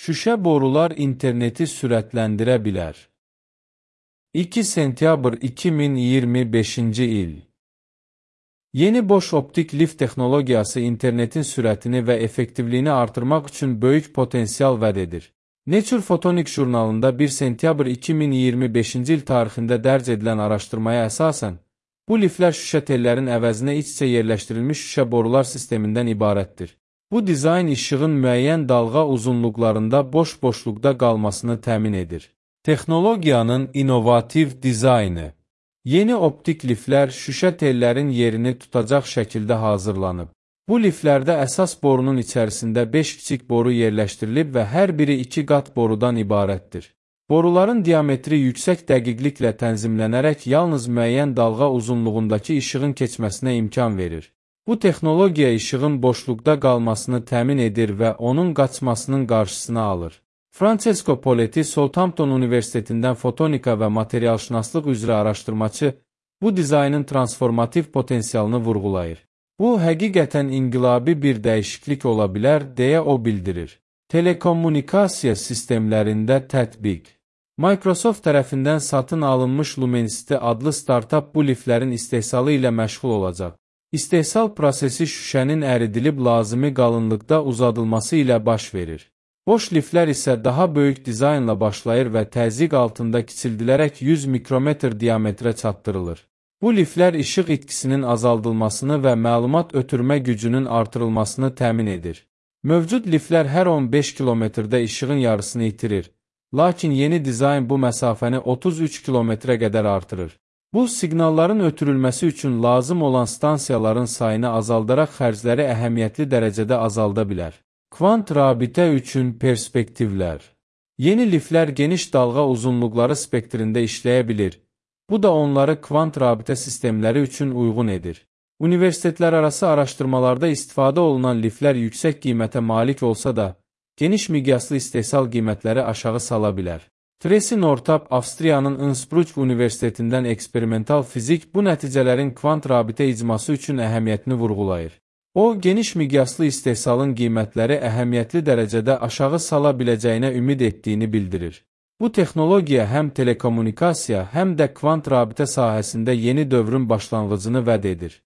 Şüşə borular interneti sürətləndirə bilər. 2 sentyabr 2025-ci il. Yeni boş optik lift texnologiyası internetin sürətini və effektivliyini artırmaq üçün böyük potensial vəd edir. Nature Photonics jurnalında 1 sentyabr 2025-ci il tarixində dərc edilən araşdırmaya əsasən, bu liftlər şüşə tellərin əvəzinə iç-içə yerləşdirilmiş şüşə borular sistemindən ibarətdir. Bu dizayn işığın müəyyən dalğa uzunluqlarında boş-boşluqda qalmasını təmin edir. Texnologiyanın innovativ dizaynı. Yeni optik liftlər şüşə tellərin yerini tutacaq şəkildə hazırlanıb. Bu liftlərdə əsas borunun içərisində 5 kiçik boru yerləşdirilib və hər biri 2 qat borudan ibarətdir. Boruların diametri yüksək dəqiqliklə tənzimlənərək yalnız müəyyən dalğa uzunluğundakı işığın keçməsinə imkan verir. Bu texnologiya işığın boşluqda qalmasını təmin edir və onun qaçmasının qarşısını alır. Francesco Poletti, Southampton Universitetindən fotonika və materialşünaslıq üzrə araşdırmaçı, bu dizaynın transformativ potensialını vurğulayır. Bu, həqiqətən inqilabi bir dəyişiklik ola bilər, deyə o bildirir. Telekommunikasiya sistemlərində tətbiq. Microsoft tərəfindən satın alınmış Luminicity adlı startap bu liftlərin istehsalı ilə məşğul olacaq. İstehsal prosesi şüşənin əridilib lazımi qalınlıqda uzadılması ilə baş verir. Boş liftlər isə daha böyük dizaynla başlayır və təzyiq altında kiçildilərək 100 mikrometr diametrə çatdırılır. Bu liftlər işıq itkisinin azaldılmasını və məlumat ötürmə gücünün artırılmasını təmin edir. Mövcud liftlər hər 15 kilometrdə işığın yarısını itirir, lakin yeni dizayn bu məsafəni 33 kilometrə qədər artırır. Bu, siqnalların ötürülməsi üçün lazım olan stansiyaların sayını azaldaraq xərcləri əhəmiyyətli dərəcədə azalda bilər. Kvant rabitə üçün perspektivlər. Yeni liftlər geniş dalğa uzunluqları spektrində işləyə bilir. Bu da onları kvant rabitə sistemləri üçün uyğun edir. Universitetlərarası araşdırmalarda istifadə olunan liftlər yüksək qiymətə malik olsa da, geniş miqyaslı istehsal qiymətləri aşağı sala bilər. Tracy Nortap, Avstriyanın Innsbruck Universitetindən eksperimental fizik bu nəticələrin kvant rabitə icması üçün əhəmiyyətini vurğulayır. O, geniş miqyaslı istehsalın qiymətləri əhəmiyyətli dərəcədə aşağı sala biləcəyinə ümid etdiyini bildirir. Bu texnologiya həm telekommunikasiya, həm də kvant rabitə sahəsində yeni dövrün başlanğıcını vəd edir.